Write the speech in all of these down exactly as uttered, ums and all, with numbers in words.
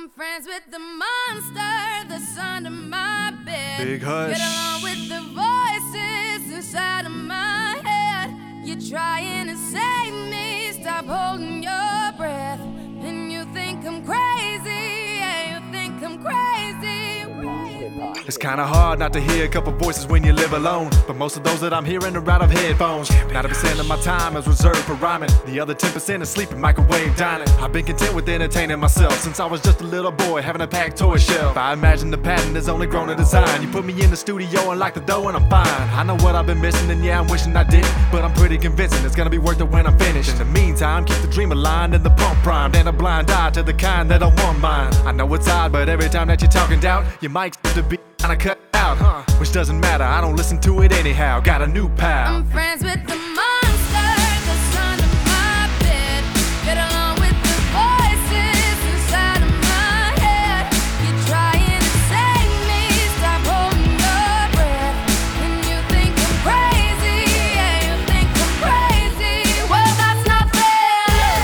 I'm friends with the monster that's under my bed. Big hush. Get along with the voices inside of my head. You're trying to save me, stop holding your breath. And you think I'm crazy, yeah, you think I'm crazy. It's kinda hard not to hear a couple voices when you live alone, but most of those that I'm hearing are out of headphones. ninety percent of my time is reserved for rhyming, the other ten percent is sleeping, microwave dining. I've been content with entertaining myself since I was just a little boy having a packed toy shelf. I imagine the pattern has only grown in design. You put me in the studio and lock the door and I'm fine. I know what I've been missing and yeah, I'm wishing I didn't, but I'm pretty convincing it's gonna be worth it when I'm finished. In the meantime, keep the dream aligned and the pump primed, and a blind eye to the kind that don't want mine. I know it's odd, but every time that you're talking doubt, your mic seems to be kinda cut out, huh? Which doesn't matter, I don't listen to it anyhow. Got a new pal. I'm friends with the monster that's under my bed. Get along with the voices inside of my head. You're trying to save me, stop holding your breath. And you think I'm crazy, yeah, you think I'm crazy. Well, that's not fair.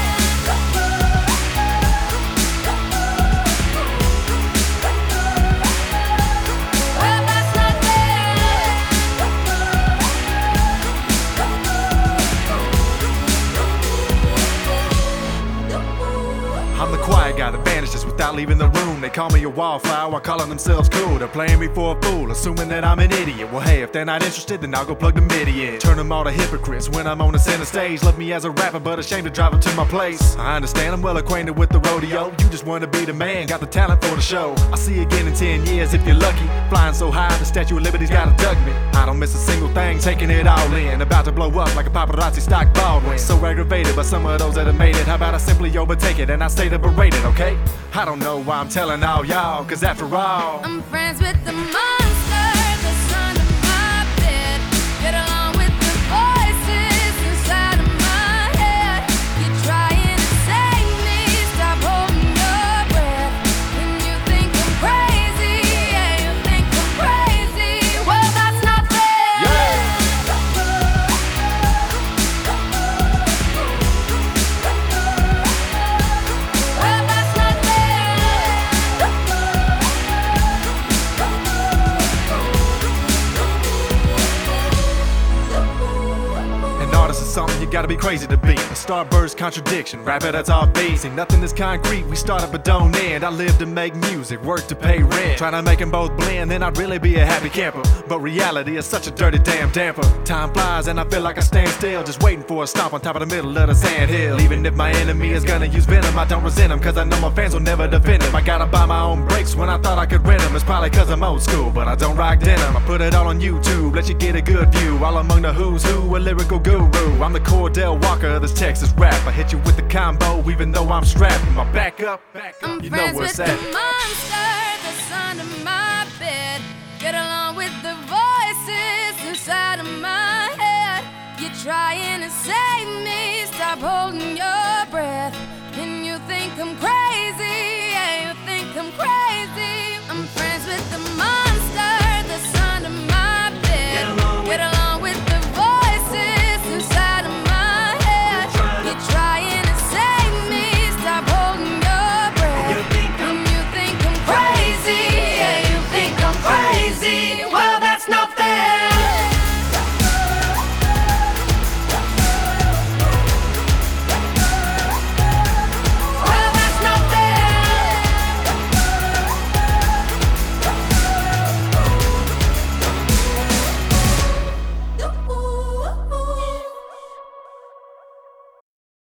Well, that's not I'm the quiet guy that vanishes without leaving the room. They call me a wallflower while calling themselves cool. They're playing me for a fool, assuming that I'm an idiot. Well, hey, if they're not interested, then I'll go plug the MIDI in. Turn them all to hypocrites when I'm on the center stage. Love me as a rapper, but ashamed to drive them to my place. I understand I'm well acquainted with the rodeo. You just want to be the man, got the talent for the show. I'll see you again in ten years if you're lucky. Flying so high, the Statue of Liberty's gotta duck me. I don't miss a single thing, taking it all in. About to blow up like a paparazzi stock Baldwin. So aggravated by some of those that have made it. How about I simply overtake it and I stay to berate it, okay? I don't know why I'm telling all y'all, cause after all, I'm friends with the monster that's under my bed. Get along with the voices inside of my head. You're trying to save me, stop holding your breath. And you think I'm crazy, yeah, you think I'm crazy. Well, that's not fair. yeah. Well, that's not An artist is something you gotta be crazy to be. A starburst contradiction, rapper that's off beat. See, nothing is concrete, we started but don't end. I live to make music, work to pay rent. Trying to make them both blend, then I'd really be a happy camper. But reality is such a dirty damn damper. Time flies and I feel like I stand still, just waiting for a stomp on top of the middle of the sand hill. Even if my enemy is gonna use venom, I don't resent him, cause I know my fans will never defend him. I gotta buy my own breaks when I thought I could rent them. It's probably cause I'm old school, but I don't rock denim. I put it all on YouTube, let you get a good view. All among the who's who, a lyrical guru. I'm the Cordell Walker of this Texas rap. I hit you with the combo even though I'm strapped. My back up, back up, I'm you know friends where with it's the at. monster that's under my bed. Get along with the voices inside of my head. You're trying to save me, stop holding your breath. And you think I'm crazy.